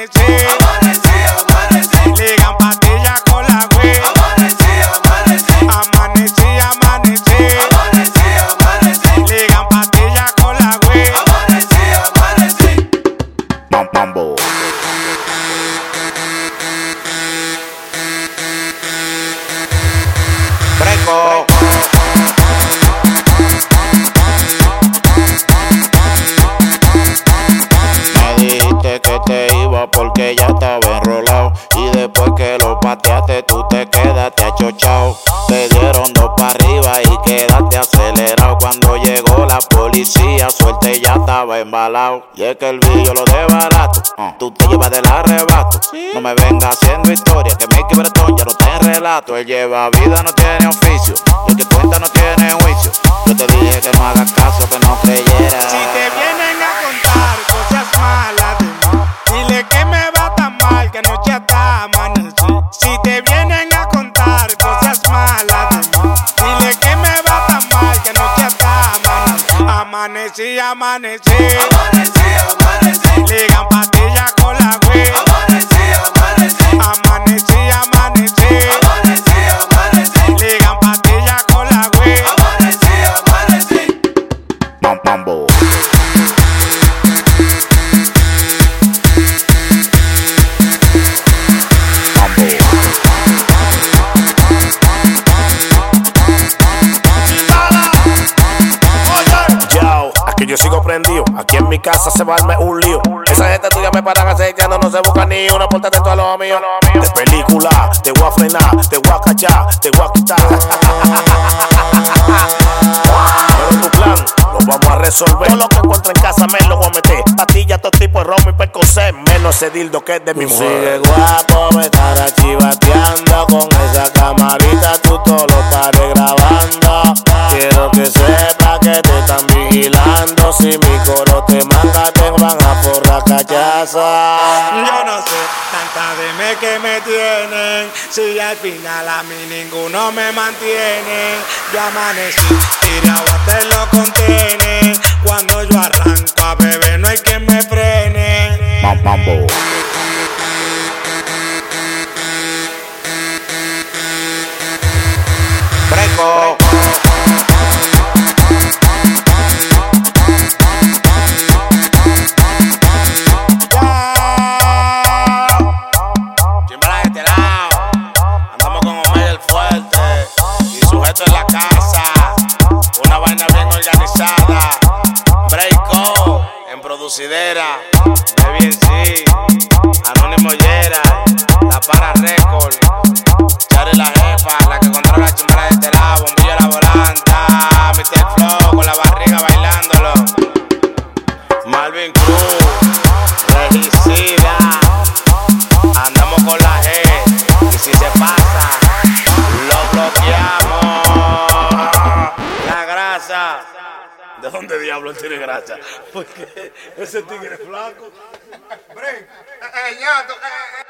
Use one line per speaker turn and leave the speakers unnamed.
amanecí.
Amanecí, amanecí.
Ligan pastillas con la güey.
Amanecí, amanecí.
Amanecí, amanecí.
Amanecí, amanecí.
Ligan pastillas con la güey.
Amanecí, amanecí.
Mambo. Breco. Me dijiste que te iba porque ya estaba enrolado. Y después que lo pateaste tú te quedaste achochao. Te dieron dos para arriba y quedaste acelerado. Cuando llegó la policía suerte ya estaba embalado. Y es que el billo lo de barato, tú te llevas del arrebato. No me vengas haciendo historia que Mickey Bretón ya no está en relato. Él lleva vida, no tiene oficio, y el que cuenta no tiene juicio. Yo te dije que no hagas caso, que no creyeras.
Si te vienen a contar cosas malas de mí, dile que me va tan mal que anoche hasta amanecí. Si te vienen a contar cosas malas de mí, dile que me va tan mal que anoche hasta amanecí. Amanecí, amanecí.
Amanecí, amanecí.
Ligan pastillas con la güey.
Amanecí, amanecí.
Amanecí, amanecí.
Amanecí, amanecí.
Ligan pastillas con la güey.
Amanecí, amanecí.
Mambo.
Aquí yo sigo prendido, aquí en mi casa se va a armar un lío. Esa gente tuya me paran aceitando, no se busca ni una, pórtate todo a lo mío. De película, te voy a frenar, te voy a cachar, te voy a quitar. Pero tu plan, lo vamos a resolver. Todo lo que encuentro en casa me lo voy a meter. Pastillas, todo tipo de romo y percocet, menos ese dildo que es de mi mujer.
Sigue guapo, me estar archivateando con esa camarita, tú todos los pares grabando. Quiero que sepa que te están vigilando. Si mi coro te manga, te van a forrar cachaza.
Yo no sé, tanta dime que me tienen. Si al final a mí ninguno me mantiene. Yo amanecí, tirado te lo contiene. Cuando yo arranco a beber no hay quien me frene.
Mambo. Breco.
Chimbala de este lado, andamos con Omega el fuerte y sujeto en la casa. Una vaina bien organizada. Breako en producidera. De bien sí. Anónimo Yera. La para Record. Chari la jefa, la que controla la chimbala de este lado. Bombillo la volanta. Mr. Flow con la barriga bailándolo. Marvin Cruz. Regicida. Andamos con la G. Y si se pasa, lo bloqueamos. La grasa. ¿De dónde diablo él tiene grasa? Porque ese tigre es flaco.
Ñato,